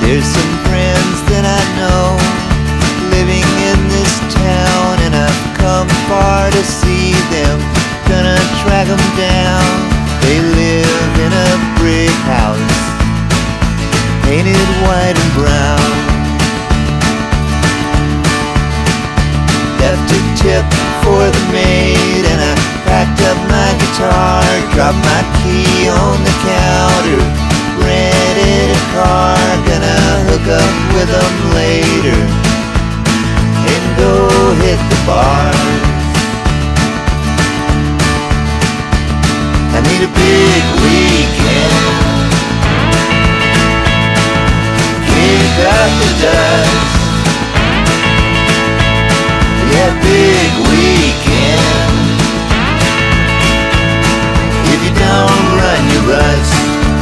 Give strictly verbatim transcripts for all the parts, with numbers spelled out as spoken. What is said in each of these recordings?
There's some friends that I know living in this town, and I've come far to see them. Gonna track them down. They live in a brick house, painted white and brown. Left a tip for the maid, and I packed up my guitar, dropped my key on the counter, rented a car. Gonna hook up with them later and go hit the bars. I need a big weekend, kick up the dust. Yeah, big weekend. If you don't run, you rust.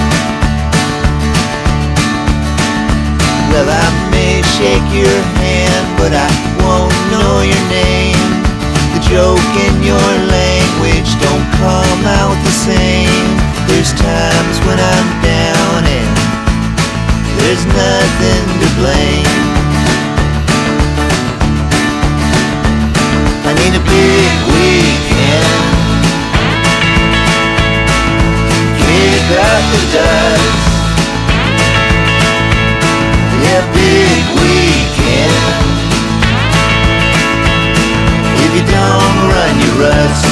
Well, I may shake your hand, but I won't know your name. The joke in your language don't come out the same. There's times when I'm down and there's nothing to blame. I need a big weekend, kick up the dust. Yeah, big weekend. If you don't run, you rust.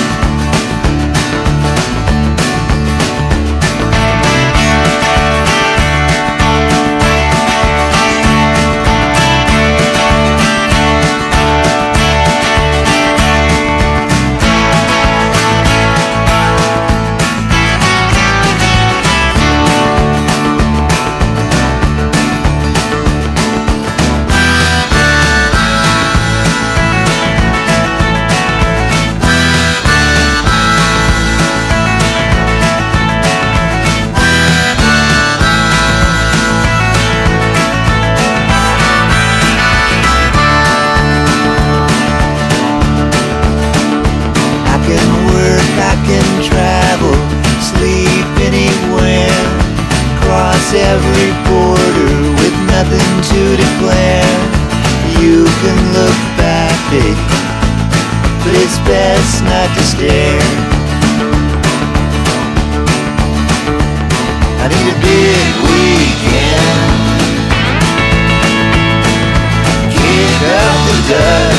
Every border with nothing to declare. You can look back, baby, but it's best not to stare. I need a big weekend, kick up the dust.